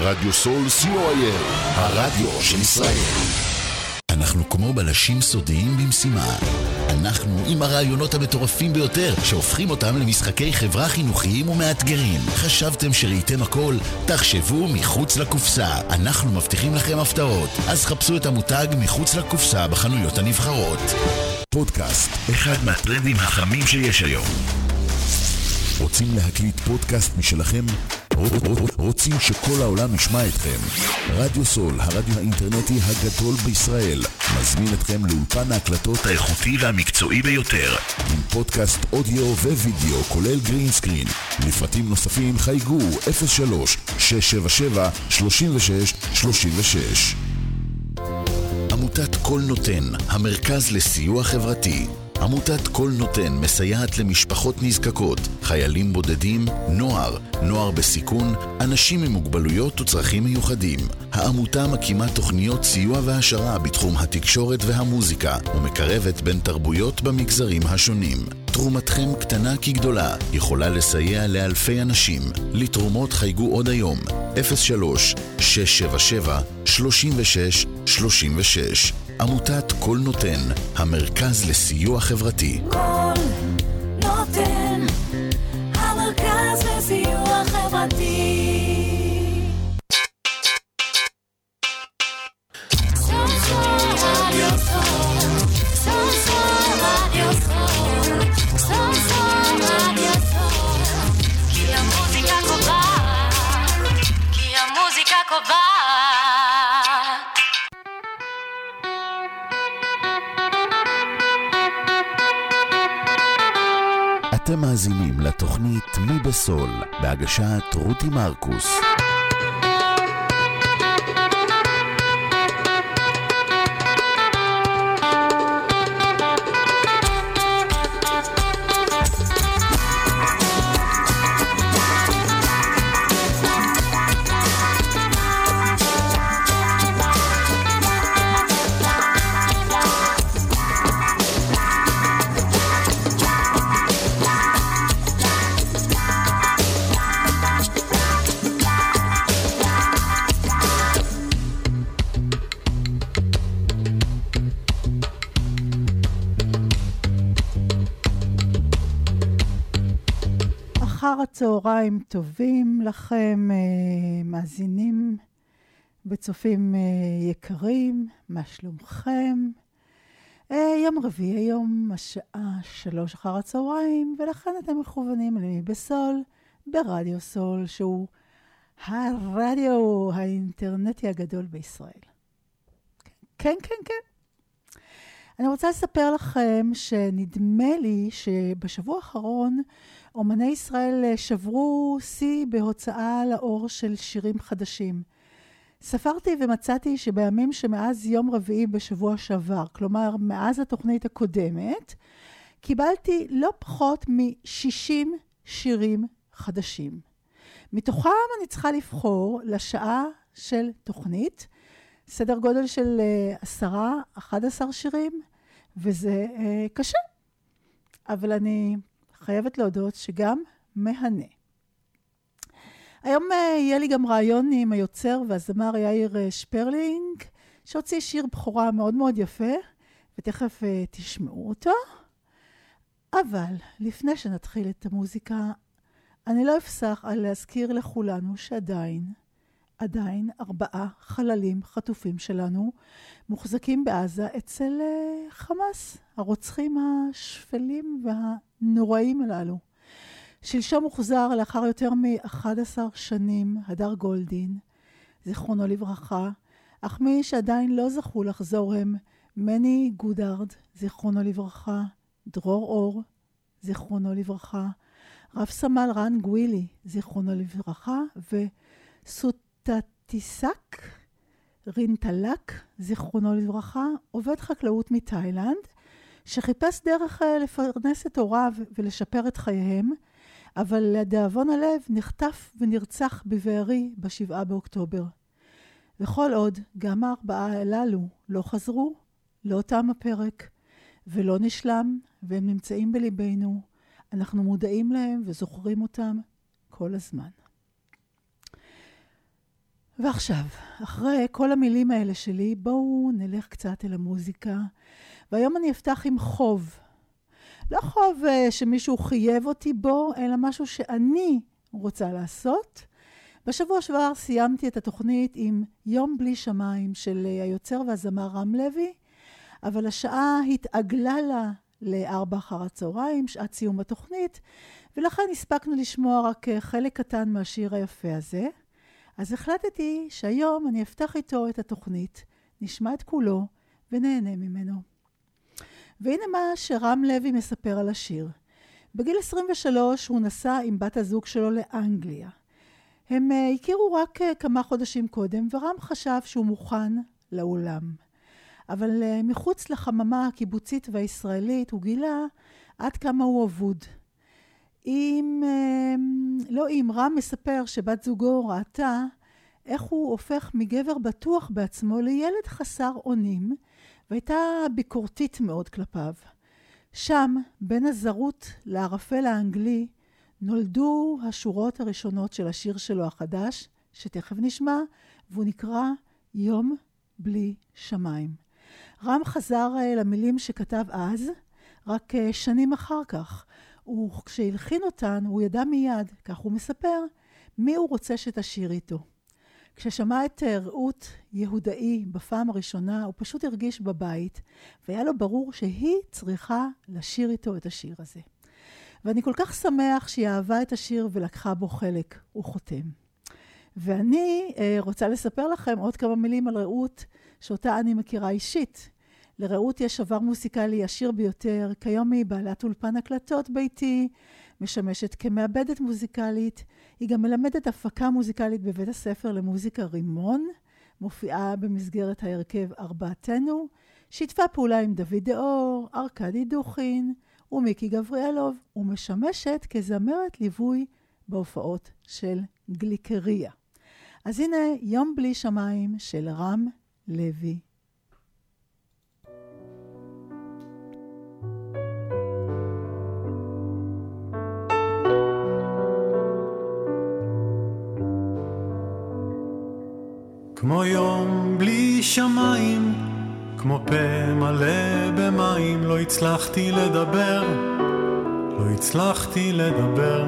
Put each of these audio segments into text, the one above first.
רדיו סול co.il, הרדיו של ישראל. אנחנו כמו בלשים סודיים במשימה. אנחנו עם הרעיונות המטורפים ביותר שהופכים אותם למשחקי חברה חינוכיים ומאתגרים. חשבתם שראיתם הכל? תחשבו מחוץ לקופסה. אנחנו מבטיחים לכם הפתעות. אז חפשו את המותג מחוץ לקופסה בחנויות הנבחרות. פודקאסט, אחד מהטרנדים החמים שיש היום. רוצים להקליט פודקאסט משלכם? רוצים שכל העולם ישמע אתכם? רדיו סול, הרדיו האינטרנטי הגדול בישראל, מזמין אתכם לאולפן ההקלטות האיכותי והמקצועי ביותר, עם פודקאסט אודיו ווידאו כולל גרין סקרין. לפרטים נוספים חייגו 03-677-3636. עמותת כל נותן, המרכז לסיוע חברתי. עמותת כל נותן מסייעת למשפחות נזקקות, חיילים בודדים, נוער בסיכון, אנשים עם מוגבלויות וצרכים מיוחדים. העמותה מקימה תוכניות סיוע והשרה בתחום התקשורת והמוזיקה, ומקרבת בין תרבויות במגזרים השונים. תרומתכם קטנה כגדולה, יכולה לסייע לאלפי אנשים. לתרומות חייגו עוד היום, 03-677-3636. עמותת כל נותן, המרכז לסיוע חברתי. כל נותן, המרכז לסיוע חברתי. כי המוזיקה קובעת. אתם מאזינים לתוכנית מי בסול, בהגשת רותי מרקוס. צהריים טובים לכם, מאזינים וצופים יקרים, מה שלומכם? יום רביעי היום, השעה 3 אחר הצהריים, ולכן אתם מכוונים למי בסול, ברדיו סול, שהוא הרדיו האינטרנטי הגדול בישראל. כן. אני רוצה לספר לכם שנדמה לי שבשבוע האחרון אומני ישראל שברו שיא בהוצאה לאור של שירים חדשים. ספרתי ומצאתי שבימים שמאז יום רביעי בשבוע שעבר, כלומר מאז התוכנית הקודמת, קיבלתי לא פחות מ-60 שירים חדשים. מתוכם אני צריכה לבחור לשעה של תוכנית, סדר גודל של 10-11 שירים, וזה קשה. אבל אני חייבת להודות שגם מהנה. היום יהיה לי גם רעיון עם היוצר והזמר יאיר שפרלינג, שהוציא שיר בחורה מאוד מאוד יפה, ותכף תשמעו אותו. אבל לפני שנתחיל את המוזיקה, אני לא אפסח על להזכיר לכולנו שעדיין 4 חללים חטופים שלנו מוחזקים בעזה אצל חמאס, הרוצחים השפלים והנוראים הללו. שלשום הוחזר לאחר יותר מ-11 שנים הדר גולדין, זיכרונו לברכה, אך מי שעדיין לא זכו לחזור הם מני גודארד, זיכרונו לברכה, דרור אור, זיכרונו לברכה, רב סמל רן גווילי, זיכרונו לברכה, וסוטטיסק רינטלק, זיכרונו לברכה, עובד חקלאות מתאילנד, שחיפש דרך לפרנס את הוריו ולשפר את חייהם, אבל לדאבון הלב נחטף ונרצח בבארי ב7 באוקטובר. וכל עוד גם 4 הללו לא חזרו, לא תם הפרק ולא נשלם, והם נמצאים בליבנו, אנחנו מודעים להם וזוכרים אותם כל הזמן. ועכשיו, אחרי כל המילים האלה שלי, בואו נלך קצת אל המוזיקה. והיום אני אפתח עם חוב. לא חוב שמישהו חייב אותי בו, אלא משהו שאני רוצה לעשות. בשבוע שעבר סיימתי את התוכנית עם יום בלי שמיים של היוצר והזמר רם לוי, אבל השעה התעגלה לה ל-4 אחר הצהריים, שעת סיום התוכנית, ולכן הספקנו לשמוע רק חלק קטן מהשיר היפה הזה. אז החלטתי שהיום אני אפתח איתו את התוכנית, נשמע את כולו ונהנה ממנו. והנה מה שרם לוי מספר על השיר. בגיל 23 הוא נסע עם בת הזוג שלו לאנגליה. הם הכירו רק כמה חודשים קודם, ורם חשב שהוא מוכן לעולם. אבל מחוץ לחממה הקיבוצית והישראלית הוא גילה עד כמה הוא אבוד. רם מספר שבת זוגו ראתה איך הוא הופך מגבר בטוח בעצמו לילד חסר אונים, והייתה ביקורתית מאוד כלפיו. שם, בין הזרות לערפל האנגלי, נולדו השורות הראשונות של השיר שלו החדש, שתכף נשמע, והוא נקרא יום בלי שמיים. רם חזר למילים שכתב אז, רק שנים אחר כך. וכשהלחין אותן, הוא ידע מיד, כך הוא מספר, מי הוא רוצה שתשיר איתו. כששמע את רעות יהודאי בפעם הראשונה, הוא פשוט הרגיש בבית, והיה לו ברור שהיא צריכה לשיר איתו את השיר הזה. ואני כל כך שמח שהיא אהבה את השיר ולקחה בו חלק, הוא חותם. ואני רוצה לספר לכם עוד כמה מילים על רעות, שאותה אני מכירה אישית. לרעות יש עבר מוסיקלי עשיר ביותר, כיום היא בעלת אולפן הקלטות ביתי, משמשת כמעבדת מוזיקלית, היא גם מלמדת הפקה מוזיקלית בבית הספר למוזיקה רימון, מופיעה במסגרת ההרכב ארבעתנו, שיתפה פעולה עם דוד דאור, ארקדי דוכין ומיקי גבריאלוב, ומשמשת כזמרת ליווי בהופעות של גליקריה. אז הנה יום בלי שמיים של רם לוי. כמו יום בלי שמיים, כמו פה מלא במים, לא הצלחתי לדבר,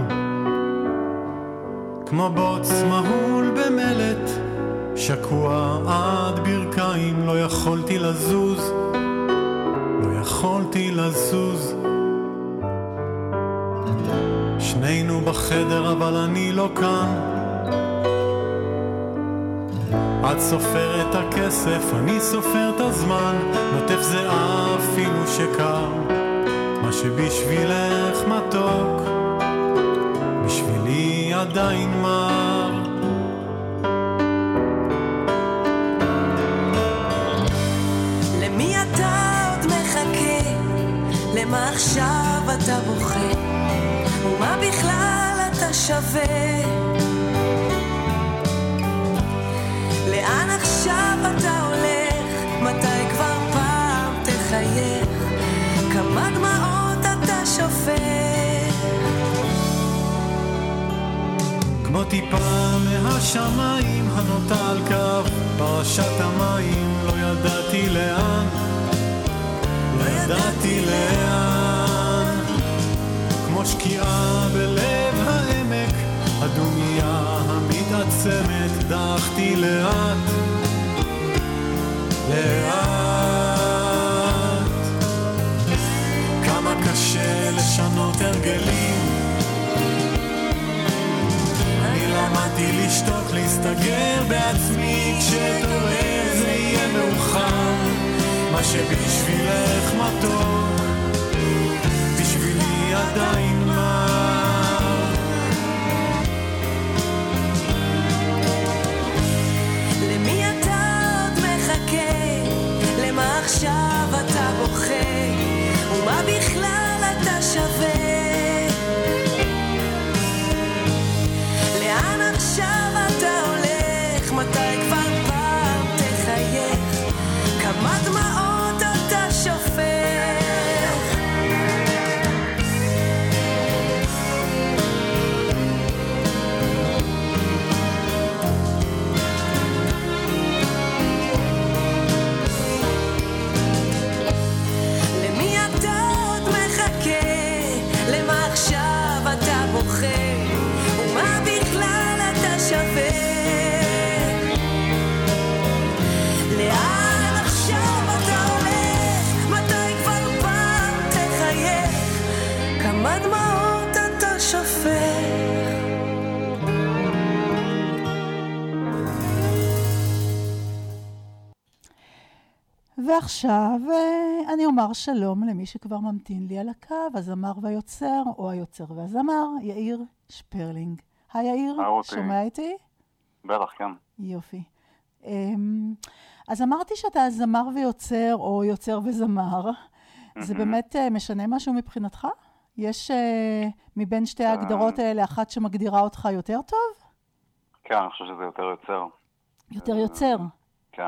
כמו בוץ מהול במלט, שקוע עד ברכיים, לא יכולתי לזוז. שנינו בחדר אבל אני לא כאן, את סופר את הכסף, אני סופר את הזמן, נוטף זהה אפילו שקר, מה שבשבילך מתוק, בשבילי עדיין מר. למי אתה עוד מחכה? למה עכשיו אתה בוכה? ומה בכלל אתה שווה? לאן עכשיו אתה הולך? מתי כבר פעם תחייך? כמה דמעות אתה שופך? כמו טיפה מהשמיים הנוטה על קו פרשת המים, לא ידעתי לאן, כמו שקיעה בלב העמק, הדומיה המתעצמת, דחתי לאט, כמה קשה לשנות הרגלים, אני למדתי לשתוק, להסתגר בעצמי, כשתואר זה יהיה מאוחר, מה שבשבילך מתוק, בשבילי עדיין מר. למי אתה עוד מחכה? למה עכשיו אתה בוכה? ומה בכלל אתה שווה? לאן עכשיו אתה הולך? מתי כבר פעם תחייך? כמה דמעות אתה שופך? ועכשיו אני אומר שלום למי שכבר ממתין לי על הקו, הזמר והיוצר, או היוצר והזמר, יאיר שפרלינג. היי יאיר, שומע איתי? בטח, כן. יופי. אז אמרתי שאתה זמר ויוצר, או יוצר וזמר. זה באמת משנה משהו מבחינתך? יש מבין שתי ההגדרות האלה אחת שמגדירה אותך יותר טוב? כן, אני חושב שזה יותר יוצר. יותר יוצר? כן.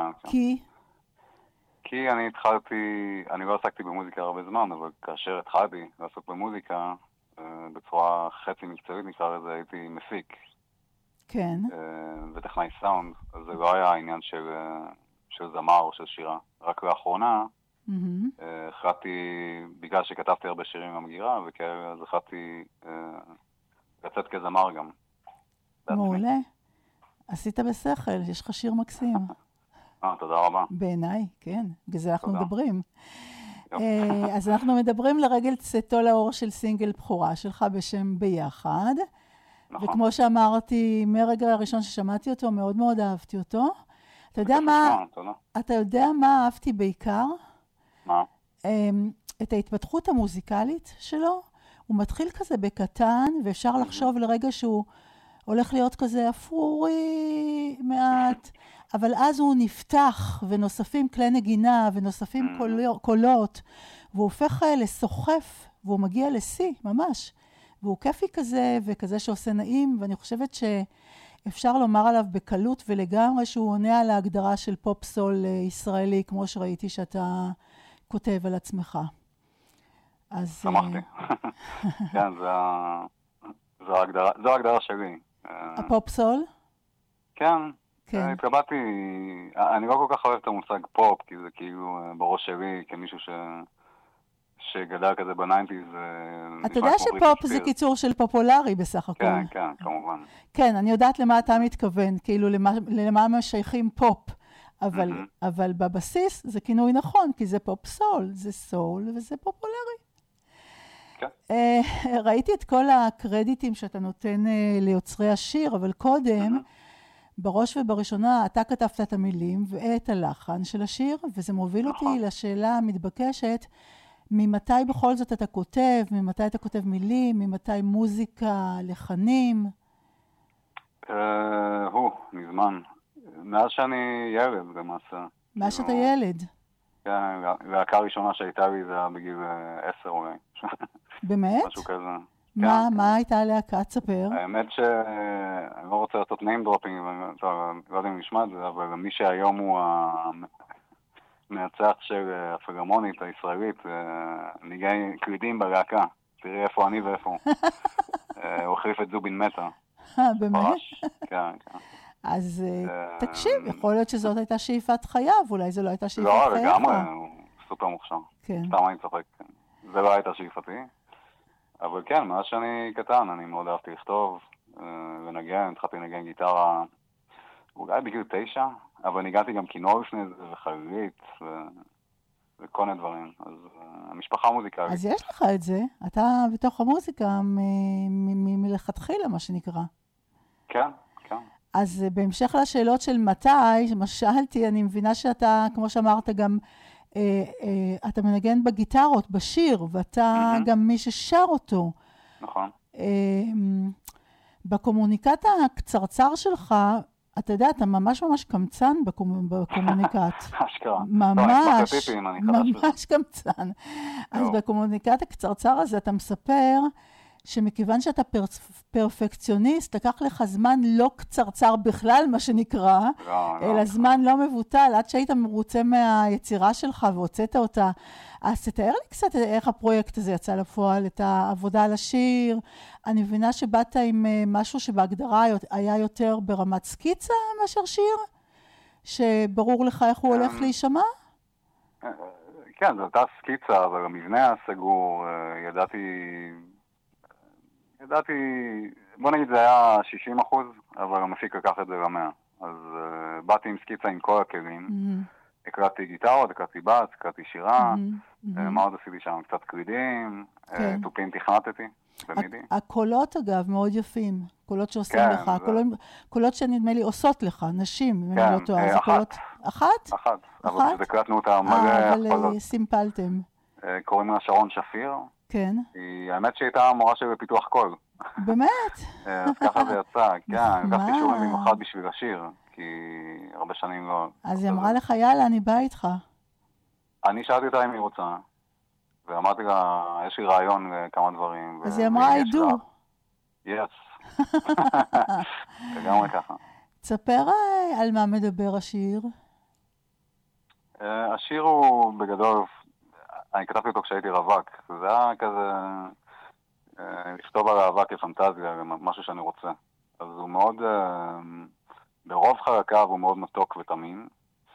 כי אני לא עסקתי במוזיקה הרבה זמן, אבל כאשר התחלתי לעסוק במוזיקה, בצורה חצי מקצועית נקרא לזה, הייתי מפיק. כן. וטכנאי סאונד, אז זה לא היה העניין של זמר או של שירה. רק לאחרונה, החלטתי, בגלל שכתבתי הרבה שירים במגירה, וכאלה, אז החלטתי לצאת כזמר גם. מעולה. עשית בשכל, יש לך שיר מקסים. תודה רבה. בעיניי, כן. בגלל זה אנחנו מדברים. אז אנחנו מדברים לרגל צאתו לאור של סינגל בחורה שלך בשם ביחד. נכון. וכמו שאמרתי, מהרגע הראשון ששמעתי אותו, מאוד מאוד אהבתי אותו. אתה יודע מה אהבתי בעיקר? מה? את ההתפתחות המוזיקלית שלו. הוא מתחיל כזה בקטן, ואפשר לחשוב לרגע שהוא הולך להיות כזה אפרורי מעט, אבל אז הוא נפתח, ונוספים כלי נגינה, ונוספים קולות, והוא הופך לסוחף, והוא מגיע לשיא, ממש. והוא כיפי כזה, וכזה שעושה נעים, ואני חושבת שאפשר לומר עליו בקלות ולגמרי, שהוא עונה על ההגדרה של פופ סול ישראלי, כמו שראיתי שאתה כותב על עצמך. אז... שמחתי. כן, זו ההגדרה שלי. הפופ סול? כן. התקבלתי, אני לא כל כך אוהב את המושג פופ, כי זה כאילו בראש שלי, כמישהו שגדל כזה בניינטיז. אתה יודע שפופ זה קיצור של פופולרי בסך הכל. כן, כמובן. כן, אני יודעת למה אתה מתכוון, כאילו למה משייכים פופ, אבל בבסיס זה כינוי נכון, כי זה פופ סול, זה סול וזה פופולרי. ראיתי את כל הקרדיטים שאתה נותן ליוצרי השיר, אבל קודם, בראש ובראשונה, אתה כתבת את המילים ואת הלחן של השיר, וזה מוביל אותי לשאלה המתבקשת, ממתי בכל זאת אתה כותב, ממתי אתה כותב מילים, ממתי מוזיקה, לחנים? מזמן. מאז שאני ילד למעשה. מאז שאתה ילד? כן, וההקה הראשונה שהייתה לי זה היה בגיל 10 אולי. באמת? משהו כזה. מה הייתה להקה? תספר. האמת שאני לא רוצה לעשות name dropping, לא יודע אם נשמע את זה, אבל מי שהיום הוא המנצח של הפילהרמונית הישראלית, ניגי קלידים בלהקה. תראי איפה אני ואיפה הוא. הוא החליף את זובין מטה. באמת? כן. אז תקשיב, יכול להיות שזאת הייתה שאיפת חייו, אולי זו לא הייתה שאיפת חייו. לא, לגמרי, הוא סופר מוכשר. כן. סתם אני צוחק. זה לא הייתה שאיפתי. אבל כן, מאז שאני קטן, אני מאוד אהבתי לכתוב ונגן, התחלתי לנגן גיטרה אולי בגיל 9, אבל ניגעתי גם כינור לפני זה, וחלילית, וכל מיני דברים. אז המשפחה מוזיקלית. אז יש לך את זה, אתה בתוך המוזיקה מלכתחילה, מה שנקרא. כן. אז בהמשך לשאלות של מתי, מה שאלתי, אני מבינה שאתה, כמו שאמרת, גם אתה מנגן בגיטרות, בשיר, ואתה גם מי ששר אותו. נכון. בקומוניקט הקצרצר שלך, אתה יודע, אתה ממש קמצן בקומוניקט. אשכרה. ממש קמצן. אז בקומוניקט הקצרצר הזה אתה מספר שמכיוון שאתה פרפקציוניסט, לקח לך זמן לא קצרצר בכלל, מה שנקרא, אלא זמן לא מבוטל, עד שהיית מרוצה מהיצירה שלך והוצאת אותה. אז תתאר לי קצת איך הפרויקט הזה יצא לפועל, את העבודה על השיר. אני מבינה שבאת עם משהו שבהגדרה היה יותר ברמת סקיצה מאשר שיר, שברור לך איך הוא הולך להישמע? כן, זו אותה סקיצה, אבל המבנה הסגור, ידעתי, בוא נגיד זה היה 60%, אבל המפיק לקח את זה ל100. אז באתי עם סקיצה עם כל הכלים. הקלטתי גיטרות, הקלטתי בס, הקלטתי שירה, מה עוד עשיתי שם? קצת קלידים, תופים תכנתתי. במידי. הקולות אגב מאוד יפים, קולות שעושים כן, לך, קולות שנדמה לי עושות לך, נשים, אם אני לא טועה. אחת? אחת, אבל כשהקלטנו אותה מלא אבל קולות. סימפלתם. קוראים לה שרון שפיר. כן. האמת שהייתה מורה שלי בפיתוח קול. באמת? אז ככה זה יצא, כן, לקחתי שיעורים במיוחד בשביל השיר, כי הרבה שנים לא... אז היא אמרה לך, יאללה, אני באה איתך. אני שאלתי אותה אם היא רוצה, ואמרתי לה, יש לי רעיון לכמה דברים. אז היא אמרה, I do. Yes. לגמרי ככה. תספר על מה מדבר השיר. השיר הוא בגדול, אני כתבתי אותו כשהייתי רווק, זה היה כזה... לכתוב על אהבה כפנטזיה, משהו שאני רוצה. אז הוא מאוד, ברוב חלקיו הוא מאוד מתוק ותמים,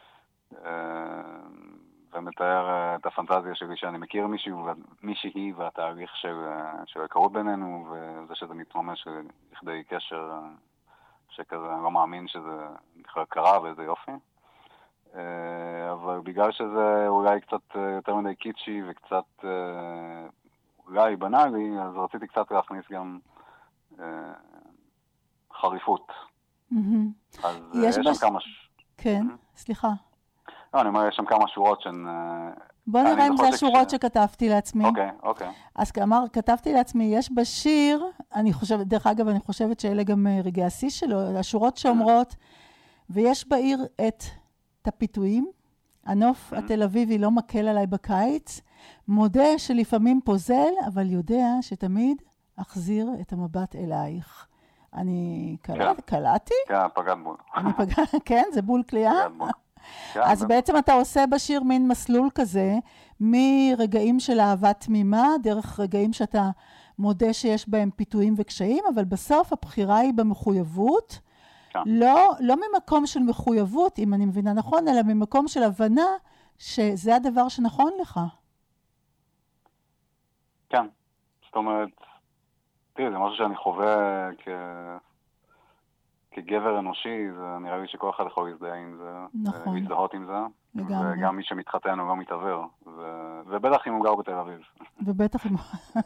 ומתאר את הפנטזיה שלי שאני מכיר מישהי והתהליך של ההיכרות בינינו, וזה שזה מתממש לכדי קשר שכזה, אני לא מאמין שזה בכלל קרה ואיזה יופי. אבל בגלל שזה אולי קצת יותר מדי קיצ'י וקצת... אולי בנאלי, אז רציתי קצת להכניס גם חריפות. אז יש שם כמה... כן, סליחה. לא, אני אומר, יש שם כמה שורות שהן... בוא נראה אם זה השורות שכתבתי לעצמי. אוקיי. אז כתבתי לעצמי, יש בשיר, אני חושבת, דרך אגב, אני חושבת שאלה גם רגעי השיא שלו, השורות שאומרות, ויש בעיר את הפיתויים, הנוף התל אביבי לא מקל עליי בקיץ, מודה שלפעמים פוזל, אבל יודע שתמיד אחזיר את המבט אלייך. אני קלעתי? כן, פגעת בול. כן, זה בול קליעה? אז בעצם אתה עושה בשיר מין מסלול כזה, מרגעים של אהבה תמימה, דרך רגעים שאתה מודה שיש בהם פיתויים וקשיים, אבל בסוף הבחירה היא במחויבות, לא ממקום של מחויבות, אם אני מבינה נכון, אלא ממקום של הבנה שזה הדבר שנכון לך. כן, זאת אומרת, תראי, זה משהו שאני חווה כגבר אנושי, זה נראה לי שכל אחד יכול להזדהה עם זה, נכון. להזדהות עם זה, לגמרי. וגם מי שמתחתן הוא לא מתעבר, ובטח אם הוא גר בתל אביב. ובטח אם...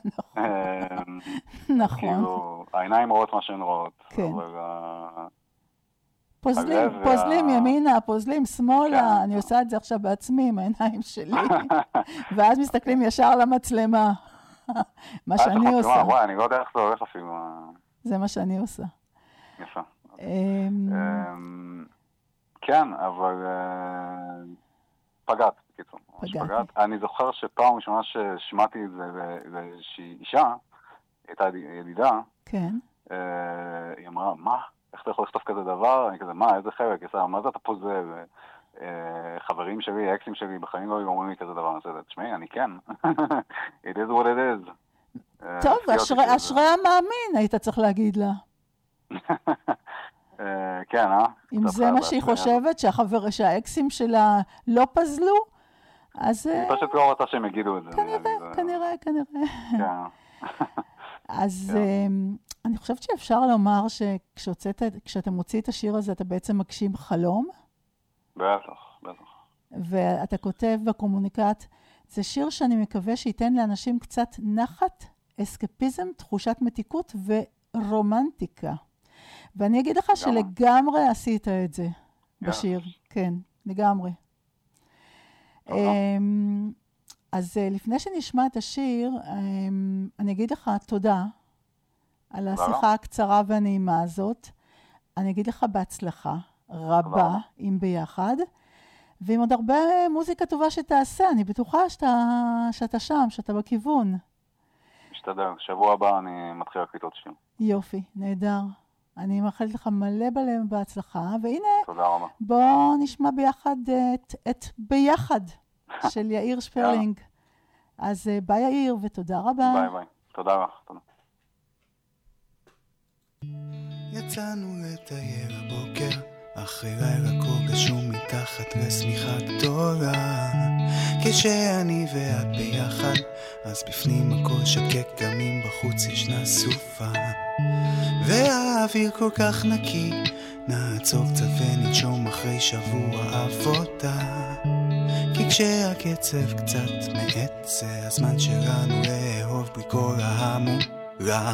נכון. כאילו, העיניים רואות מה שהן רואות. כן. אבל... פוזלים ימינה, פוזלים שמאלה, אני עושה את זה עכשיו בעצמי עם העיניים שלי, ואז מסתכלים ישר למצלמה, מה שאני עושה. וואי, אני לא יודע איך זה הולך אפילו. זה מה שאני עושה. יפה. כן, אבל פגעת, בקיצור. פגעת. אני זוכר שפעם ראשונה ששמעתי את זה לאיזושהי אישה, הייתה ידידה, היא אמרה, מה? איך אתה יכול לכתוב כזה דבר? אני כזה, מה, איזה חלק? מה זה אתה פוזל? חברים שלי, האקסים שלי, בחיים לא אומרים לי כזה דבר. אני חושבת, תשמעי, אני כן. It is what it is. טוב, אשרי המאמין, היית צריך להגיד לה. כן, אם זה מה שהיא חושבת, שהאקסים שלה לא פזלו, אז... היא פשוט לא רוצה שהם יגידו את זה. כנראה. אז אני חושבת שאפשר לומר שכשאתה מוציא את השיר הזה, אתה בעצם מגשים חלום. בטח. ואתה כותב בקומוניקט, זה שיר שאני מקווה שייתן לאנשים קצת נחת, אסקפיזם, תחושת מתיקות ורומנטיקה. ואני אגיד לך שלגמרי עשית את זה בשיר. כן, לגמרי. אז לפני שנשמע את השיר, אני אגיד לך תודה על השיחה הקצרה והנעימה הזאת. אני אגיד לך בהצלחה רבה, אם ביחד, ועם עוד הרבה מוזיקה טובה שתעשה. אני בטוחה שאתה שם, שאתה בכיוון. משתדל. שבוע הבא אני מתחיל להקליט עוד שיר. יופי, נהדר. אני מאחלת לך מלא בלב בהצלחה, והנה, תודה רבה. בוא נשמע ביחד את ביחד של יאיר שפרלינג. אז ביי יאיר, ותודה רבה. ביי. תודה לך. תודה. יצאנו לטייר הבוקר, אחרי לילה כה גשום מתחת לשמיכה גדולה. כשאני ואת ביחד, אז בפנים הכל שקט, גם אם בחוץ ישנה סופה. והאוויר כל כך נקי, נעצור קצת וננשום אחרי שבוע עבודה. כי כשהקצב קצת מעט, זה הזמן שלנו לאהוב בלי כל ההמולה. רע.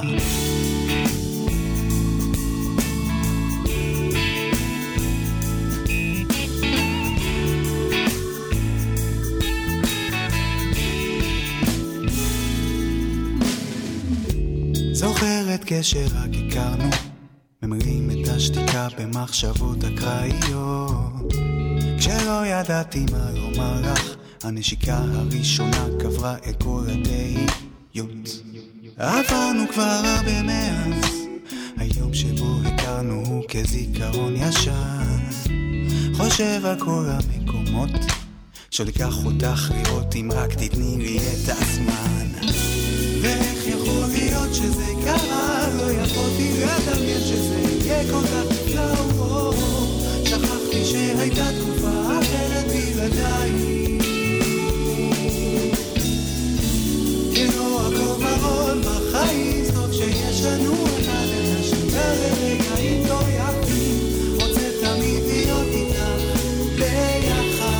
זוכרת כשרק הכרנו, ממרים את השתיקה במחשבות אקראיות, כשלא ידעתי מה לומר לך, הנשיקה הראשונה קברה את כל התהיות. עברנו כבר הרבה מאז, היום שבו הכרנו הוא כזיכרון ישן, חושב על כל המקומות שלקח אותך לראות אם רק תתני לי את הזמן. ואיך יכול להיות שזה קרה, לא יכולתי לדמיין שזה יהיה כל כך נפלא. שכחתי שהייתה תקופה אחרת בלעדיי, כאילו הכל ורוד בחיים, טוב שיש לנו אחד את השני לרגעים לא יפים, רוצה תמיד להיות איתך ביחד.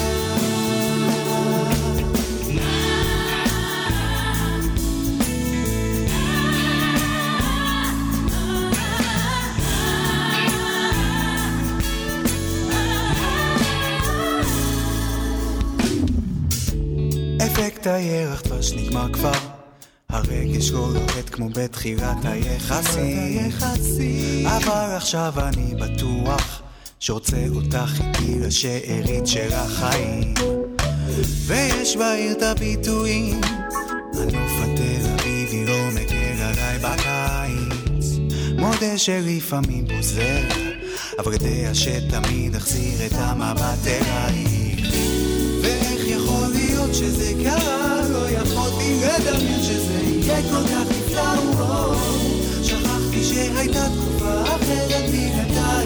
אפקט הירח דבש נגמר כבר, הרגש לא לוחת כמו בתחילת היחסים, אבל עכשיו אני בטוח שרוצה אותך איתי לשארית של החיים. ויש בעיר את הביטויים, הנוף התל אביבי לא מגר עליי בקיץ, מודה שלפעמים בוזר, אבל יודע שתמיד אחזיר את המבט אלייך. ואיך יכול להיות שזה קרה, לא יכולתי לדמיין שזה יהיה כל כך נפלא. שכחתי שהייתה תקופה אחרת בלעדיי,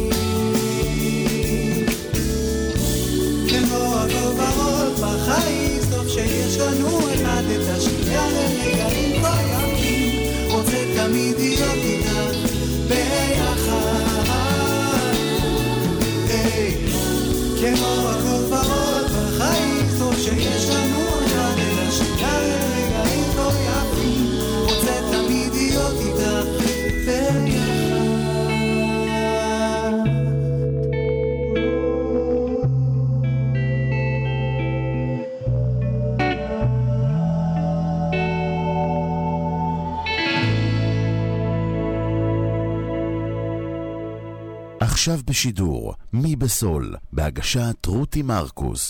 כמו הכל ורוד בחיים, טוב שיש לנו אחד את השנייה לרגעים לא יפים, רוצה תמיד להיות איתך ביחד. כמו הכל ורוד בחיים, טוב שיש לנו אחד את השנייה לרגעים לא יפים, רוצה תמיד להיות איתך ביחד. עכשיו בשידור, מי בסול, בהגשת רותי מרקוס.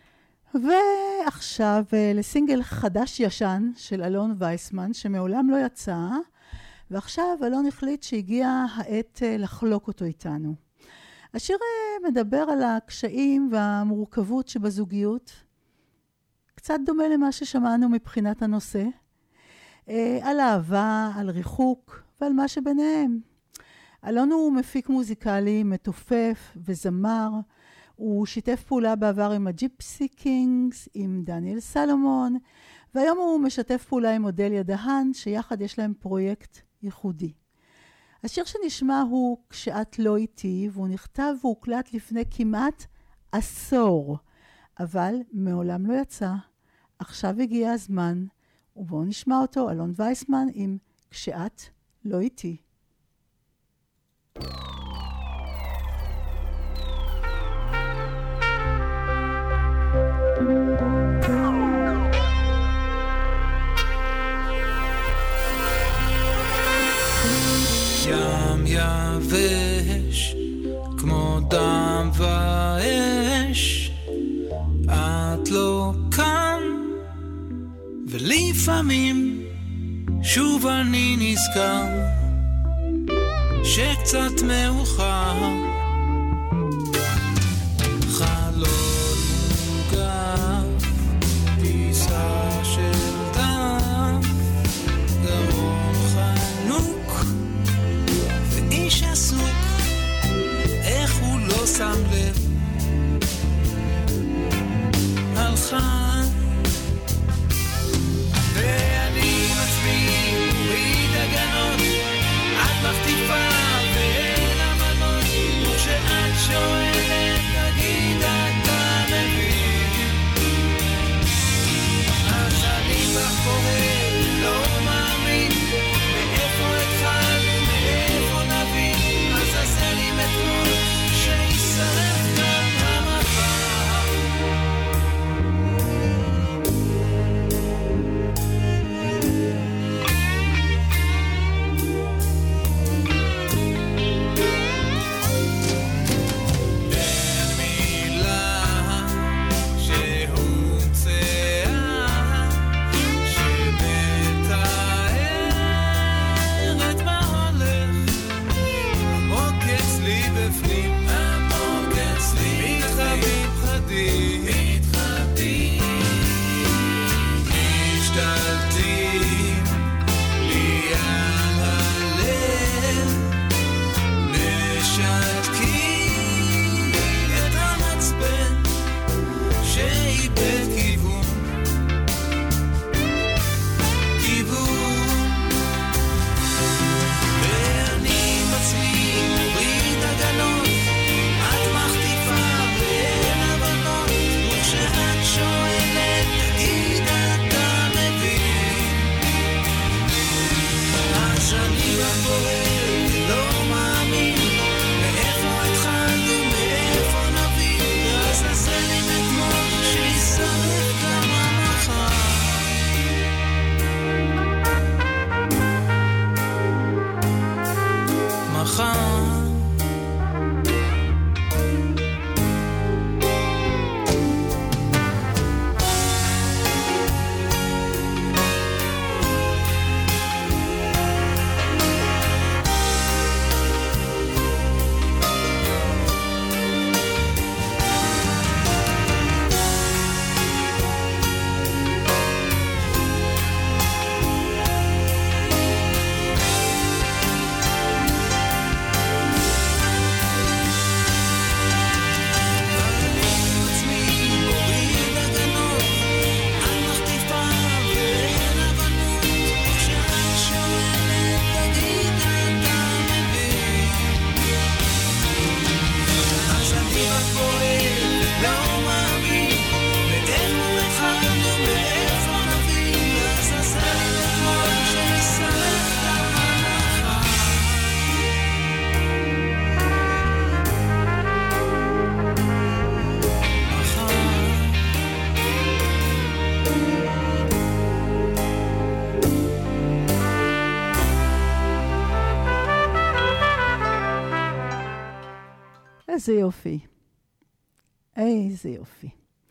ועכשיו לסינגל חדש ישן של אלון וייסמן, שמעולם לא יצא, ועכשיו אלון החליט שהגיע העת לחלוק אותו איתנו. השיר מדבר על הקשיים והמורכבות שבזוגיות, קצת דומה למה ששמענו מבחינת הנושא, על אהבה, על ריחוק ועל מה שביניהם. אלון הוא מפיק מוזיקלי, מתופף וזמר, הוא שיתף פעולה בעבר עם הג'יפסי קינגס, עם דניאל סלומון, והיום הוא משתף פעולה עם אודליה דהן, שיחד יש להם פרויקט ייחודי. השיר שנשמע הוא כשאת לא איתי, והוא נכתב והוקלט לפני כמעט עשור, אבל מעולם לא יצא. עכשיו הגיע הזמן, ובואו נשמע אותו, אלון וייסמן עם כשאת לא איתי. ים יבש כמו דם ואש, את לא כאן, ולפעמים שוב אני נזכר שקצת מאוחר, חלון מוגף, פיסה של דם, גרון חנוק ואיש עסוק, איך הוא לא שם לב, הלכה ואני מצביע מוריד הגנות, את מחטיפה ואין אמנות, וכשאת שואלת תגיד אתה מבין, אז אני בחורל לא מאמין, מתחבטים, משתלטים לי על הלב, משתקים את המצפן שאיבד כיוון, ואני עצמי מוריד הגנות, את מחטיפה ואין הבנות, וכשאת שואלת תגיד אתה מבין, אז אני בפועל ולא מאמין, מאיפה התחלנו מאיפה נבין, ואז נעשה לי אתמול שישרף גם המחר. איזה יופי. איזה יופי.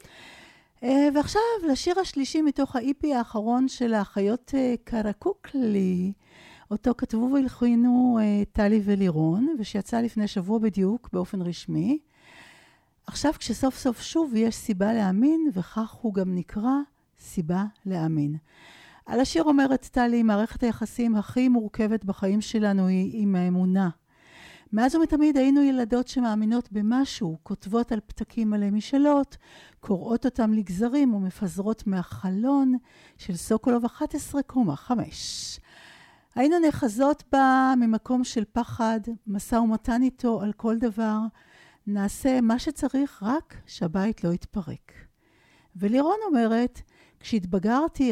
ועכשיו לשיר השלישי מתוך האיפי האחרון של האחיות קרקוקלי, אותו כתבו והלחינו טלי ולירון, ושיצא לפני שבוע בדיוק באופן רשמי. עכשיו כשסוף סוף שוב יש סיבה להאמין, וכך הוא גם נקרא סיבה להאמין. על השיר אומרת טלי, מערכת היחסים הכי מורכבת בחיים שלנו היא עם האמונה. מאז ומתמיד היינו ילדות שמאמינות במשהו, כותבות על פתקים מלא משאלות, קוראות אותם לגזרים ומפזרות מהחלון של סוקולוב 11.5. היינו נחזות בה ממקום של פחד, משא ומתן איתו על כל דבר, נעשה מה שצריך רק שהבית לא יתפרק. ולירון אומרת, כשהתבגרתי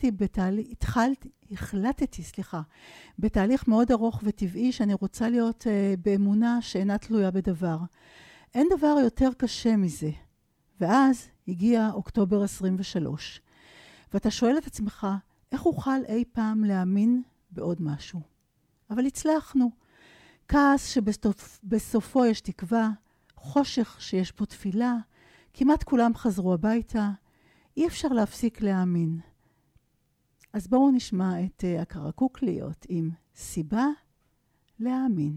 החלטתי בתהליך מאוד ארוך וטבעי שאני רוצה להיות באמונה שאינה תלויה בדבר. אין דבר יותר קשה מזה. ואז הגיע אוקטובר 23. ואתה שואל את עצמך, איך אוכל אי פעם להאמין בעוד משהו? אבל הצלחנו. כעס שבסופו יש תקווה, חושך שיש בו תפילה, כמעט כולם חזרו הביתה, אי אפשר להפסיק להאמין. אז בואו נשמע את הקרקוקליות עם סיבה להאמין.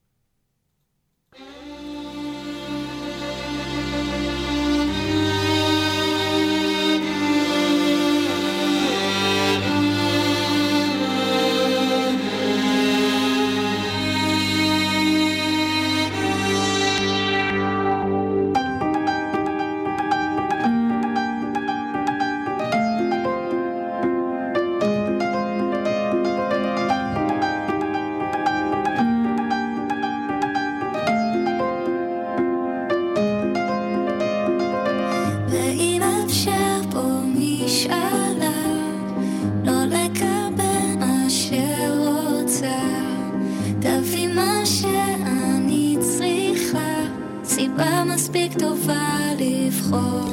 מספיק טובה לבחור,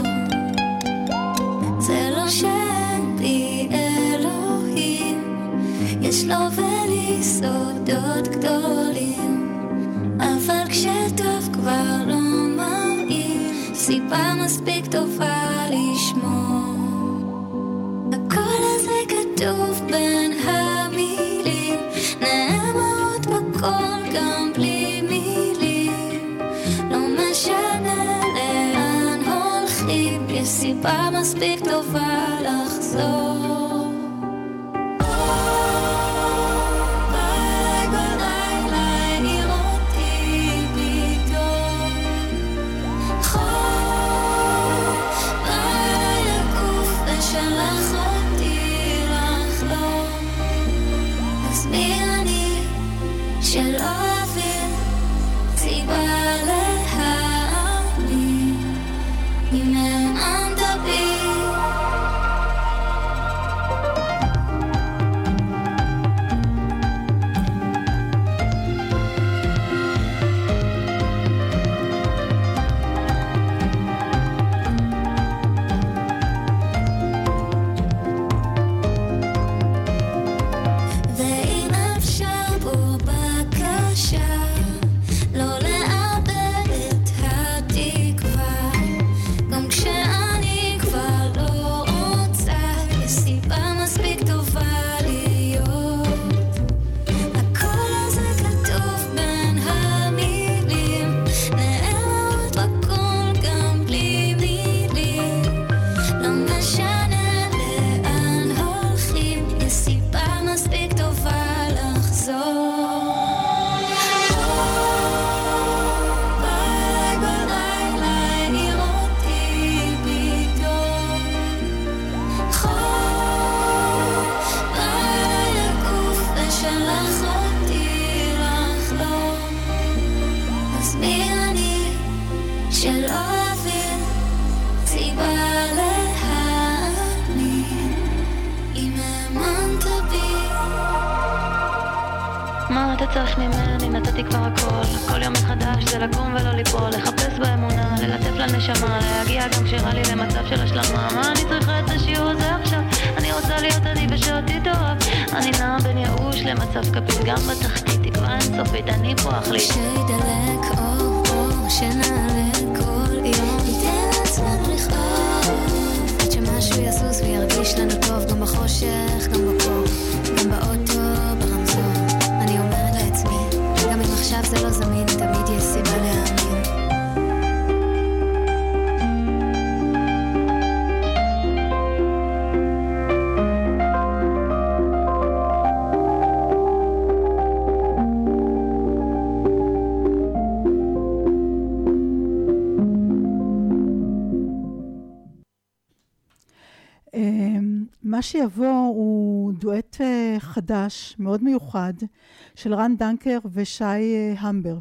זה לא שאין בי אלוהים, יש לו ולי סודות גדולים, אבל כשטוב כבר לא מראים, סיבה מספיק טובה לשמור. הכל הזה כתוב בין המילים, נאמרות בכל גם בלי מילים, לא משנה לאן הולכים, סיבה מספיק טובה לחזור. של אוהבים סיבה להאמין אם האמנת בי. צריך ממני, נתתי כבר הכל. כל יום מחדש זה לקום ולא ליפול, לחפש באמונה, ללטף לנשמה, להגיע גם כשרע לי למצב של השלמה. מה אני צריכה את השיעור הזה עכשיו? אני רוצה להיות עדי ושאותי תאהב. אני נעה בין ייאוש למצב כפית, גם בתחתית תקווה אינסופית, אני פה אחליט. שידלק אור, אור, שנעלה כל יום, ניתן לעצמנו לכאוב, עד שמשהו יסוס וירגיש לנו טוב, גם בחושך, גם בקור, גם באוטו, ברמזור. אני אומרת לעצמי, גם אם עכשיו זה לא זמין, תמיד יש סיבה להאמין. מה שיבוא הוא דואט חדש, מאוד מיוחד, של רן דנקר ושי המבר.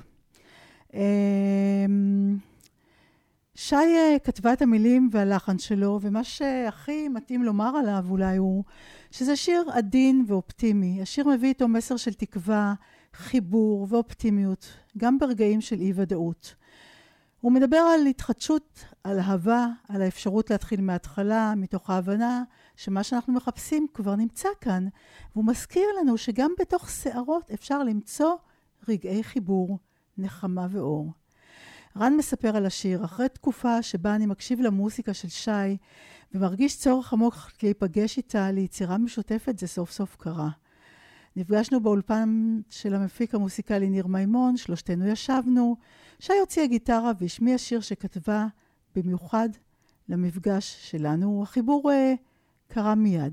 שי כתבה את המילים והלחן שלו, ומה שהכי מתאים לומר עליו אולי הוא, שזה שיר עדין ואופטימי. השיר מביא איתו מסר של תקווה, חיבור ואופטימיות, גם ברגעים של אי ודאות. הוא מדבר על התחדשות, על אהבה, על האפשרות להתחיל מההתחלה, מתוך ההבנה שמה שאנחנו מחפשים כבר נמצא כאן, והוא מזכיר לנו שגם בתוך שערות אפשר למצוא רגעי חיבור, נחמה ואור. רן מספר על השיר, אחרי תקופה שבה אני מקשיב למוסיקה של שי, ומרגיש צורך עמוק להיפגש איתה, ליצירה משותפת, זה סוף סוף קרה. נפגשנו באולפן של המפיק המוסיקלי ניר מימון, שלושתנו ישבנו, שי הוציאה גיטרה והשמיע שיר שכתבה במיוחד למפגש שלנו. החיבור קרה מיד.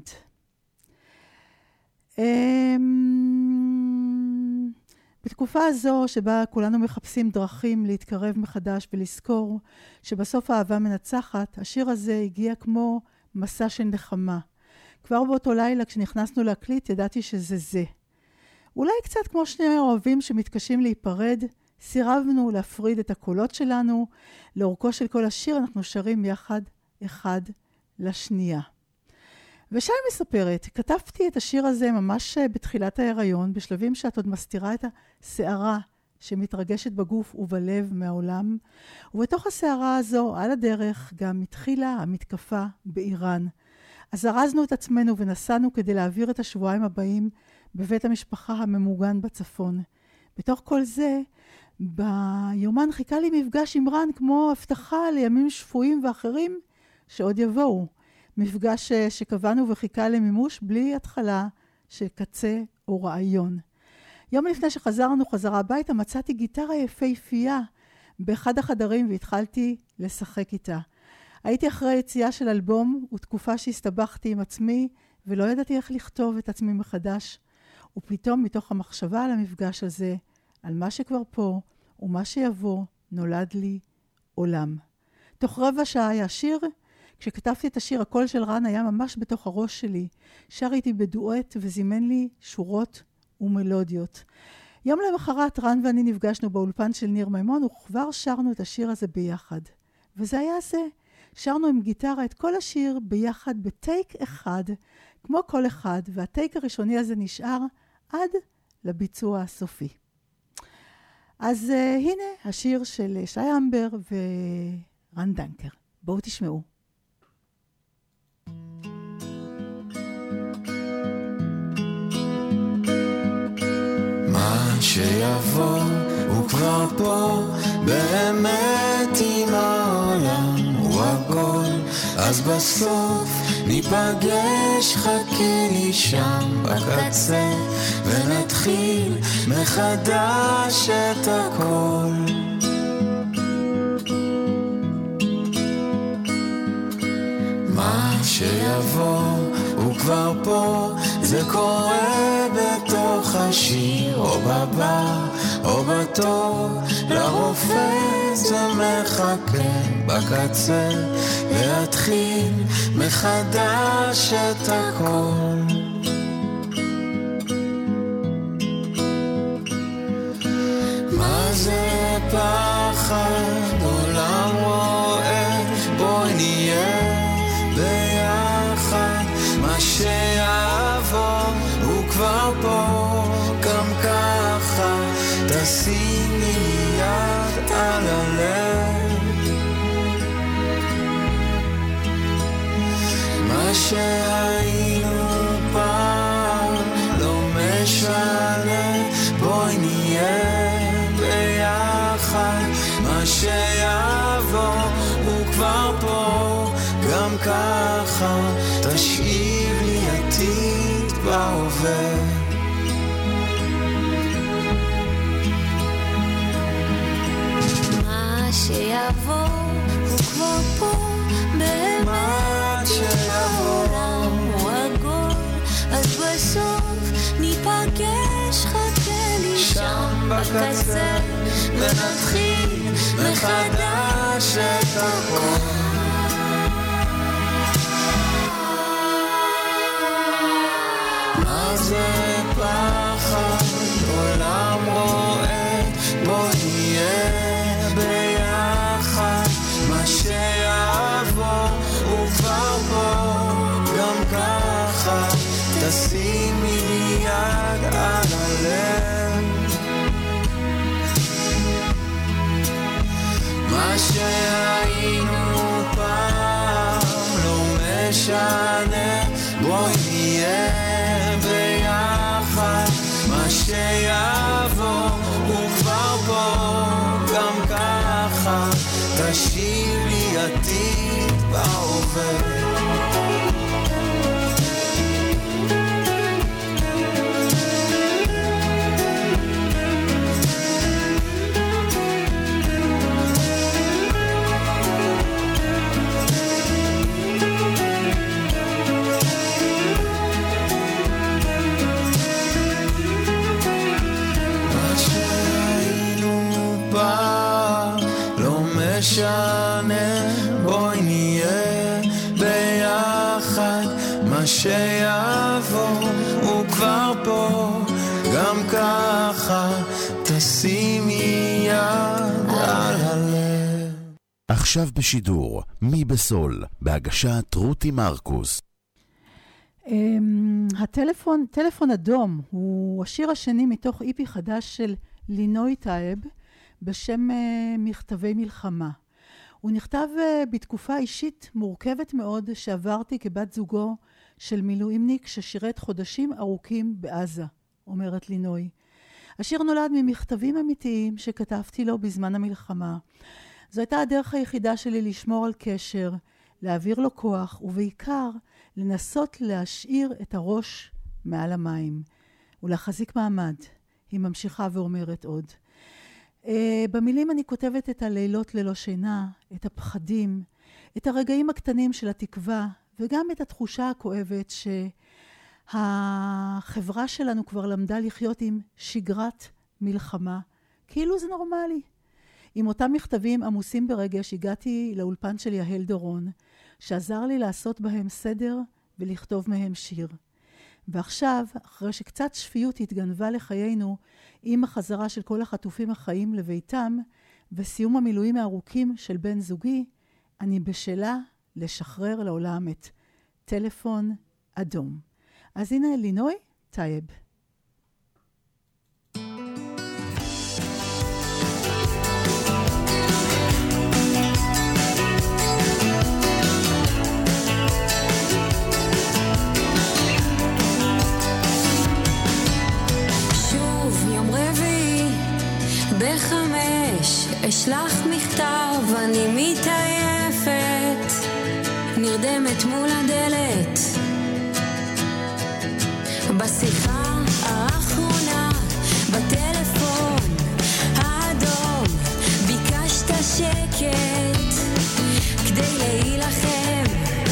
בתקופה הזו שבה כולנו מחפשים דרכים להתקרב מחדש ולזכור שבסוף האהבה מנצחת, השיר הזה הגיע כמו מסע של נחמה. כבר באותו לילה כשנכנסנו להקליט ידעתי שזה זה. אולי קצת כמו שני אוהבים שמתקשים להיפרד, סירבנו להפריד את הקולות שלנו, לאורכו של כל השיר אנחנו שרים יחד אחד לשנייה. ושי מספרת, כתבתי את השיר הזה ממש בתחילת ההיריון, בשלבים שאת עוד מסתירה את השערה שמתרגשת בגוף ובלב מהעולם, ובתוך השערה הזו על הדרך גם התחילה המתקפה באיראן. אז ארזנו את עצמנו ונסענו כדי להעביר את השבועיים הבאים בבית המשפחה הממוגן בצפון. בתוך כל זה, ביומן חיכה לי מפגש עם רן כמו הבטחה לימים שפויים ואחרים שעוד יבואו. מפגש שקבענו וחיכה למימוש בלי התחלה של קצה או רעיון. יום לפני שחזרנו חזרה הביתה מצאתי גיטרה יפהפייה באחד החדרים והתחלתי לשחק איתה. הייתי אחרי יציאה של אלבום, ותקופה שהסתבכתי עם עצמי, ולא ידעתי איך לכתוב את עצמי מחדש. ופתאום מתוך המחשבה על המפגש הזה, על מה שכבר פה, ומה שיבוא, נולד לי עולם. תוך רבע שעה היה שיר. כשכתבתי את השיר, הקול של רן היה ממש בתוך הראש שלי. שר איתי בדואט וזימן לי שורות ומלודיות. יום למחרת רן ואני נפגשנו באולפן של ניר מימון, וכבר שרנו את השיר הזה ביחד. וזה היה זה. שרנו עם גיטרה את כל השיר ביחד בטייק אחד, כמו כל אחד, והטייק הראשוני הזה נשאר עד לביצוע הסופי. אז הנה השיר של שי אמבר ורן דנקר. בואו תשמעו. מה שיבוא הוא כבר פה, באמת עם העולם הוא הכל, אז בסוף ניפגש, חכה לי שם בקצה, ונתחיל מחדש את הכל. מה שיבוא הוא כבר פה, זה קורה בתוך השיר, או בבר, או בתור, לרופא זה מחכה בקצה, להתחיל מחדש את הכל. מה זה פחד, עולם רואה, בואי נהיה ביחד, מה שיעבור הוא כבר פה, גם ככה תשימי יד על הלב. מה שהיינו פעם לא משנה, בואי נהיה ביחד, מה שיעבור הוא כבר פה, גם ככה תשאיר לי עתיד בהווה. מה שיבוא הוא כבר פה, באמת העולם הוא עגול, אז בסוף ניפגש, חכה לי שם בקצה, ונתחיל מחדש את הכל. מה זה פחד, עולם רואה, בוא נהיה ביחד, מה שיעבור הוא כבר פה, גם ככה תשימי לי יד על הלב. מה שהיינו פעם לא משנה, בואי נהיה ביחד, מה שיעבור הוא כבר פה, גם ככה תשאיר לי עתיד בהווה. משנה, בואי נהיה ביחד, מה שיעבור הוא כבר פה, גם ככה תשימי יד על הלב. עכשיו בשידור, מי בסול, בהגשת רותי מרקוס. טלפון אדום הוא השיר השני מתוך איפי חדש של לינוי טייב, בשם מכתבי מלחמה. הוא נכתב בתקופה אישית מורכבת מאוד שעברתי כבת זוגו של מילואימניק ששירת חודשים ארוכים בעזה, אומרת לינוי. השיר נולד ממכתבים אמיתיים שכתבתי לו בזמן המלחמה. זו הייתה הדרך היחידה שלי לשמור על קשר, להעביר לו כוח, ובעיקר לנסות להשאיר את הראש מעל המים ולהחזיק מעמד. היא ממשיכה ואומרת עוד. במילים אני כותבת את הלילות ללא שינה, את הפחדים, את הרגעים הקטנים של התקווה, וגם את התחושה הכואבת שהחברה שלנו כבר למדה לחיות עם שגרת מלחמה, כאילו זה נורמלי. עם אותם מכתבים עמוסים ברגש הגעתי לאולפן של יהל דורון, שעזר לי לעשות בהם סדר ולכתוב מהם שיר. ועכשיו, אחרי שקצת שפיות התגנבה לחיינו, עם החזרה של כל החטופים החיים לביתם, וסיום המילואים הארוכים של בן זוגי, אני בשלה לשחרר לעולם את טלפון אדום. אז הנה לינוי טייב. אשלח מכתב, אני מתעייפת, נרדמת מול הדלת. בשיחה האחרונה, בטלפון האדום, ביקשת שקט כדי להילחם.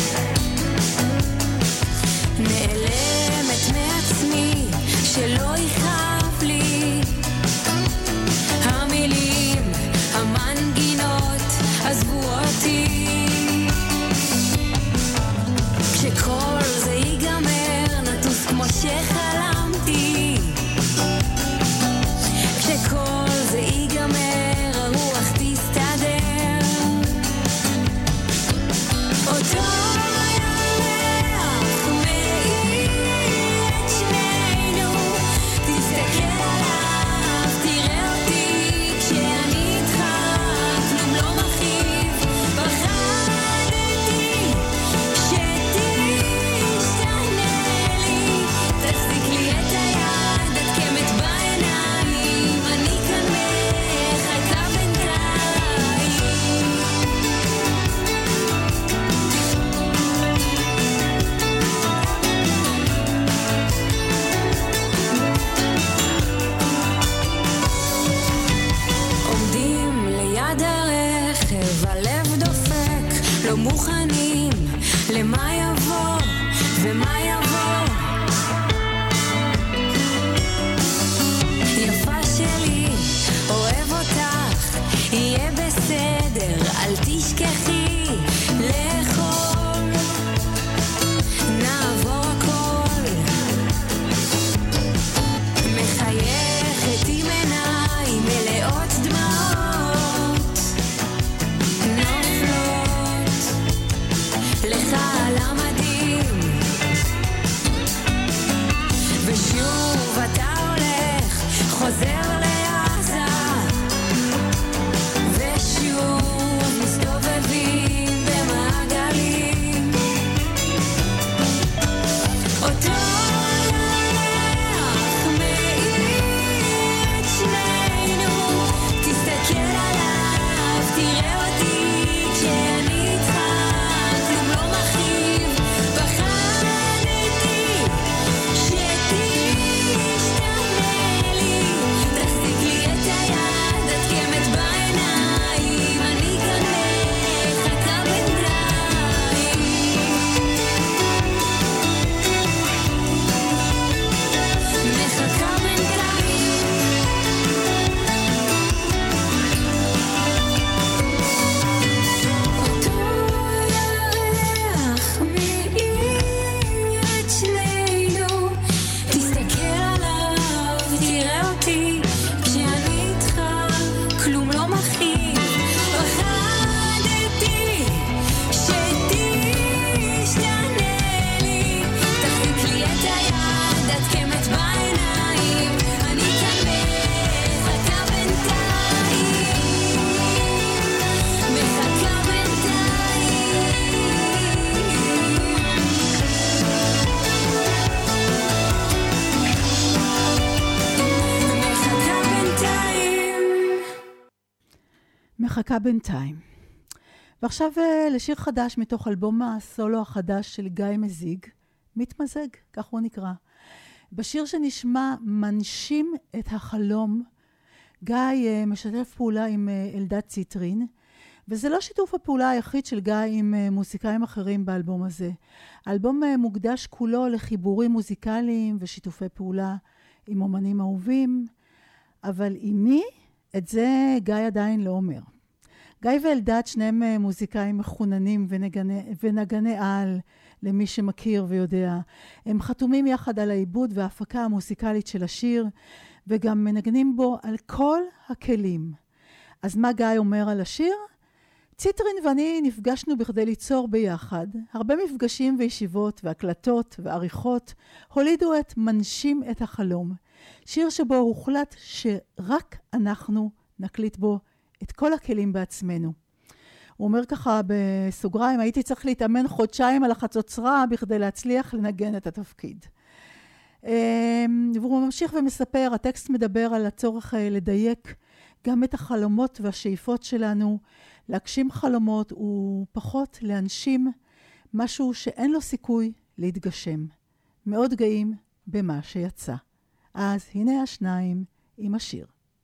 נעלמת מעצמי שלא יכאב לי המילים, המנגינות עזבו אותי. כשכל זה ייגמר נטוס כמו שחלמתי. כשכל זה ייגמר הרוח תסתדר. אותו ירח מאיר את שנינו. תסתכל עליו, תראה אותי כשאני איתך, כלום לא מכאיב. פחדתי שתשתנה לי, תחזיק לי את היד, את קמת בעיניים, אני כאן מחכה בינתיים. עומדים ליד הרכב, הלב דופק, לא מוכנים למה יבוא ומה יבוא. יפה שלי, אוהב אותך, יהיה בסדר, אל תשכחי לאכול. נעבור הכל, מחייכת עם עיניים מלאות דמעות, נופלות לך על המדים, ושוב אתה הולך, חוזר לעזה, ושוב מסתובבים במעגלים. אותו ירח מאיר את שנינו. תסתכל עליו, תראה אותי כשאני איתך, כלום לא מכאיב. פחדתי שתשתנה לי, תחזיק לי את היד, את קמת בעיניים, אני כאן מחכה בינתיים. מחכה בינתיים. אותו ירח מאיר את שנינו. תסתכל עליו, תראה אותי כשאני איתך, כלום לא מכאיב. פחדתי שתשתנה לי, תחזיק לי את היד, את קמת בעיניים, אני כאן מחכה בינתיים. מחכה מחכה בינתיים. ועכשיו לשיר חדש מתוך אלבום הסולו החדש של גיא מזיג, מתמזג, כך הוא נקרא. בשיר שנשמע מנשים את החלום, גיא משתף פעולה עם אלדד ציטרין, וזה לא שיתוף הפעולה היחיד של גיא עם מוזיקאים אחרים באלבום הזה. האלבום מוקדש כולו לחיבורים מוזיקליים ושיתופי פעולה עם אומנים אהובים, אבל עם מי? את זה גיא עדיין לא אומר. גיא ואלדד שניהם מוזיקאים מחוננים ונגני על, למי שמכיר ויודע. הם חתומים יחד על העיבוד וההפקה המוזיקלית של השיר, וגם מנגנים בו על כל הכלים. אז מה גיא אומר על השיר? ציטרין ואני נפגשנו בכדי ליצור ביחד. הרבה מפגשים וישיבות והקלטות ועריכות הולידו את מנשים את החלום. שיר שבו הוחלט שרק אנחנו נקליט בו את כל הכלים בעצמנו. הוא אומר ככה בסוגריים, הייתי צריך להתאמן חודשיים על החצוצרה בכדי להצליח לנגן את התפקיד. והוא ממשיך ומספר, הטקסט מדבר על הצורך לדייק גם את החלומות והשאיפות שלנו, להגשים חלומות ופחות להנשים משהו שאין לו סיכוי להתגשם. מאוד גאים במה שיצא. אז הנה השניים עם השיר.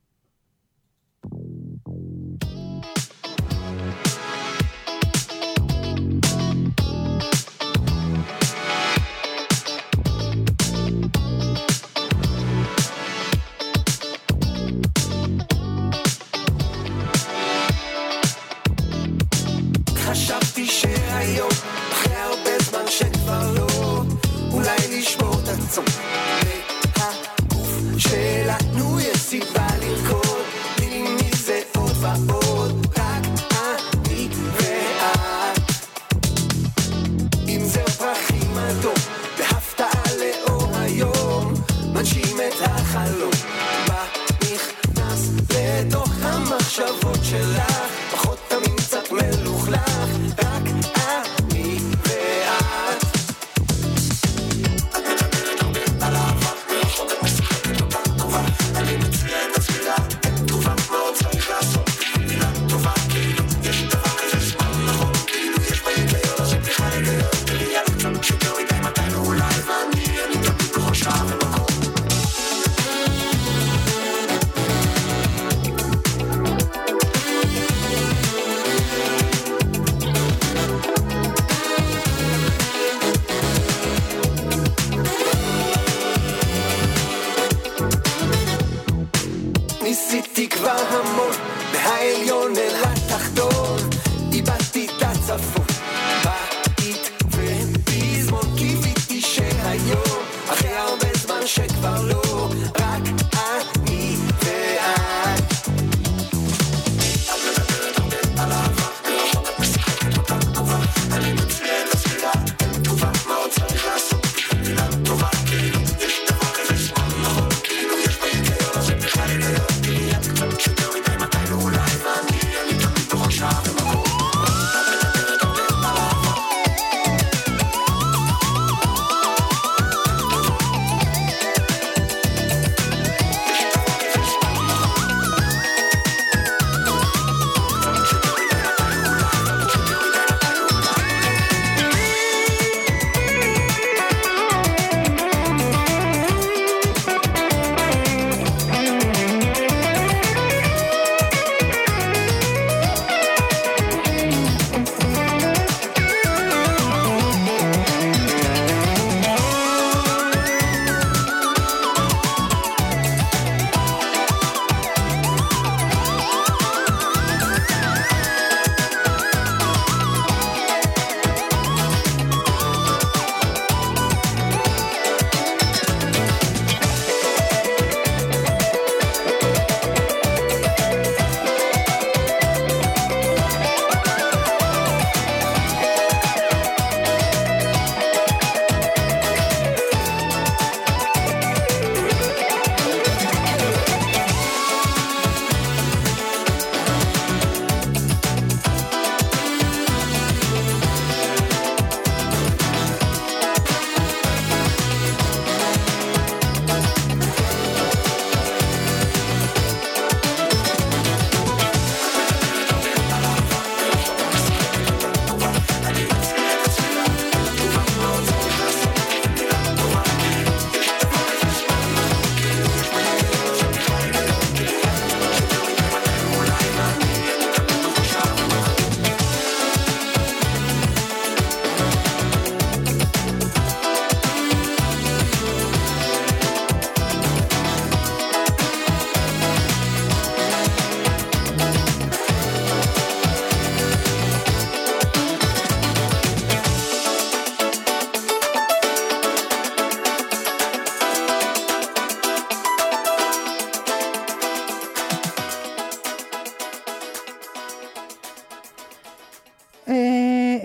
חשבתי שהיום, אחרי הרבה זמן שכבר לא, אולי לשמור את עצום, והגוף שלנו יש סיבה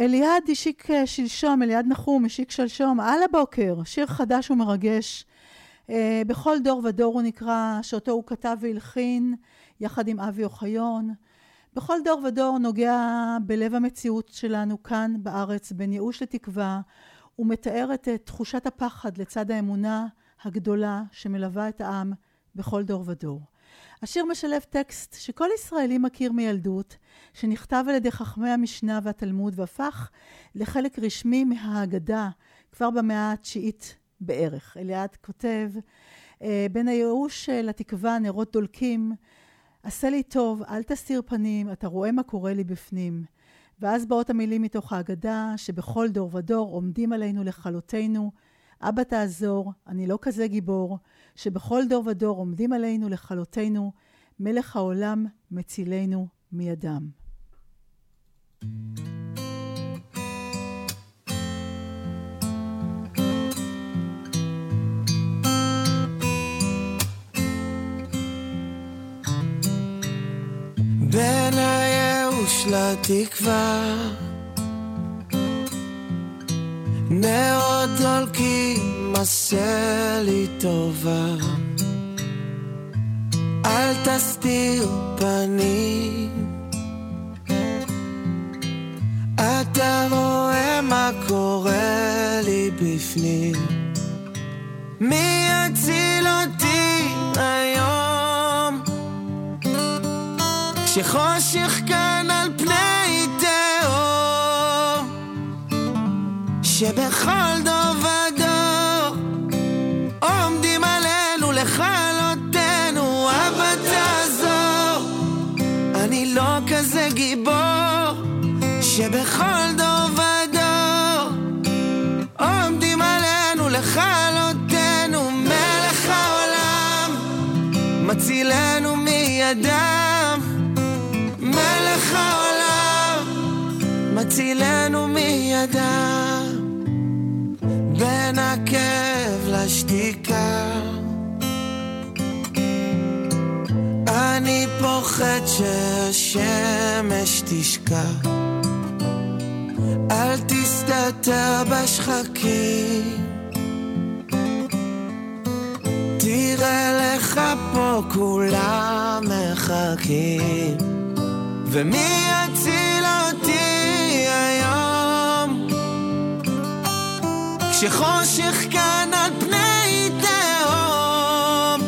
אליעד השיק שלשום, אליעד נחום השיק שלשום, על הבוקר, שיר חדש ומרגש. בכל דור ודור הוא נקרא, שאותו הוא כתב והלחין, יחד עם אבי אוחיון. בכל דור ודור נוגע בלב המציאות שלנו כאן בארץ, בין ייאוש לתקווה, הוא מתאר את תחושת הפחד לצד האמונה הגדולה שמלווה את העם בכל דור ודור. השיר משלב טקסט שכל ישראלי מכיר מילדות, שנכתב על ידי חכמי המשנה והתלמוד והפך לחלק רשמי מההגדה כבר במאה התשיעית בערך. אליעד כותב, בין הייאוש לתקווה נרות דולקים, עשה לי טוב, אל תסתיר פנים, אתה רואה מה קורה לי בפנים. ואז באות המילים מתוך ההגדה, שבכל דור ודור עומדים עלינו לכלותנו, אבא תעזור, אני לא כזה גיבור, שבכל דור ודור עומדים עלינו לכלותנו, מלך העולם מצילנו מידם. בין הייאוש לתקווה נרות דולקים עשה לי טובה אל תסתיר פנים אתה רואה מה קורה לי בפנים מי יציל אותי היום כשחושך כאן על פני תהום שבכל דור ודור עומדים עלינו לכלותנו אבא תעזור אני לא כזה גיבור שבכל דור ודור עומדים עלינו לכלותנו מלך העולם מצילנו מידם מלך העולם מצילנו מידם בין הכאב לשתיקה אני פוחד שהשמש תשקע אל תסתתר בשחקים תראה לך פה כולם מחכים ומי יציל אותי היום כשחושך כאן על פני תהום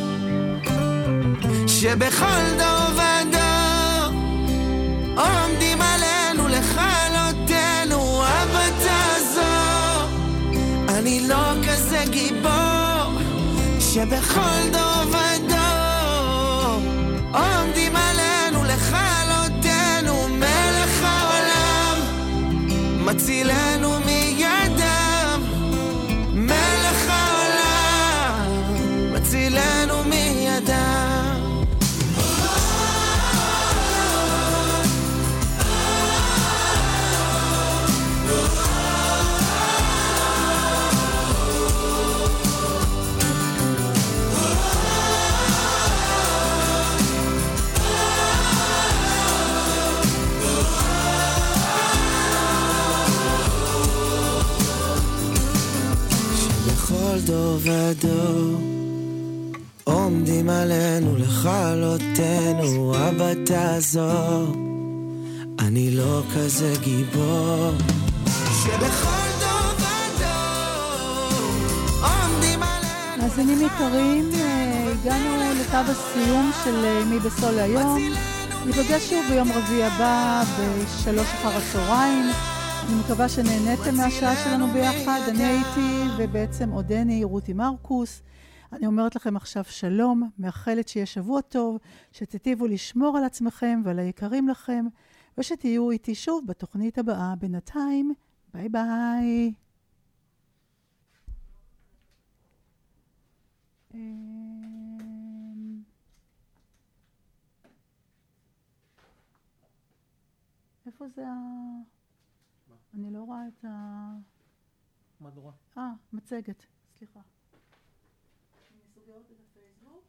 שבכל דור ודור עומדים עלינו לכלותנו אבא תעזור אני לא כזה גיבור שבכל דור ודור עומדים עלינו לכלותנו מלך העולם מצילנו מידם מלך העולם מצילנו מידם בכל דור ודור עומדים עלינו לכלותנו אבא תעזור אני לא כזה גיבור שבכל דור ודור עומדים עלינו מאזינים יקרים, הגענו לקו הסיום של מי בסול היום. ניפגש שוב ביום רביעי הבא ב3 אחר הצהריים. אני מקווה שנהניתם מהשעה שלנו ביחד. אני הייתי ובעצם עודני רותי מרקוס. אני אומרת לכם עכשיו שלום, מאחלת שיהיה שבוע טוב, שתטיבו לשמור על עצמכם ועל היקרים לכם, ושתהיו איתי שוב בתוכנית הבאה. בינתיים, ביי ביי. איפה זה אני לא רואה את מה את לא רואה? מצגת, סליחה. אני סוגרת את הפייסבוק.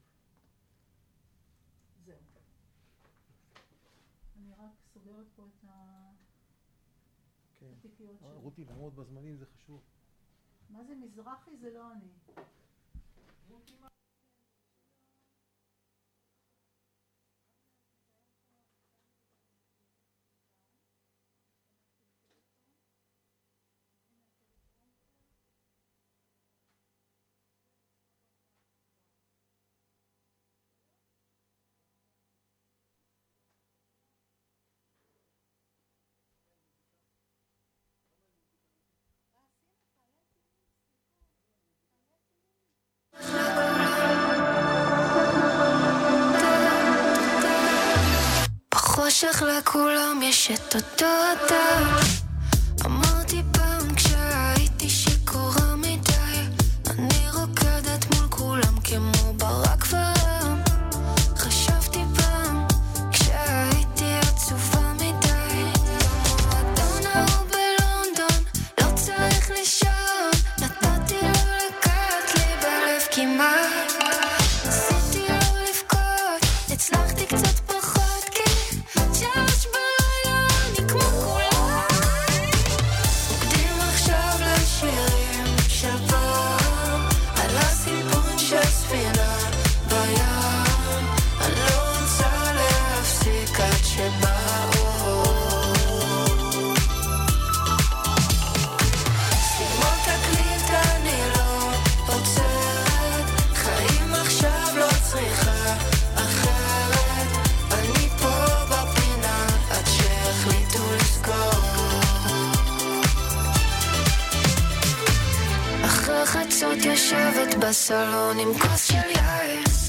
זהו. אני רק סוגרת פה את הטיפיות שלי. רותי, לעמוד בזמנים זה חשוב. מה זה מזרחי? זה לא אני. בחושך לכולם יש את אותו אדם. אמרתי פעם כשהייתי שיכורה מדי, אני רוקדת מול כולם כמו ברק ורם. חשבתי פעם כשהייתי עצובה מדי, במועדון ההוא בלונדון לא צריך לישון, נתתי לו לקט לי בלב כמעט, ניסיתי לא לבכות, הצלחתי קצת פחות כי שלוש בלילה אני כמו כולם, מוקדים עכשיו לשירים של פעם, על הסיפון של ספינה בים, אני לא רוצה להפסיק עד שבא אור. שימו תקליט אני לא עוצרת, חיים עכשיו לא צריכה אחרת, אני פה בפינה עד שהחליטו לסגור. אחרי חצות יושבת בסלון עם כוס של יין,